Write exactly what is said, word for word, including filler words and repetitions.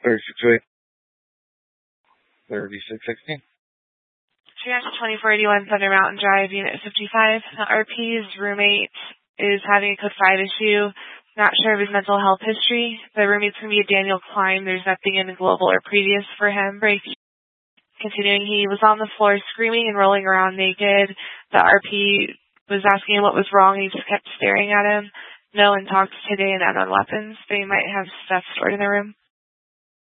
thirty-six oh eight. thirty-six sixteen. Triage twenty-four eighty-one Thunder Mountain Drive, Unit fifty-five. R P's roommate is having a code five issue. Not sure of his mental health history. The roommate's going to be a Daniel Klein. There's nothing in the global or previous for him. Break. Continuing, he was on the floor screaming and rolling around naked. The R P was asking him what was wrong. He just kept staring at him. No one talks today and unknown weapons. They might have stuff stored in the room.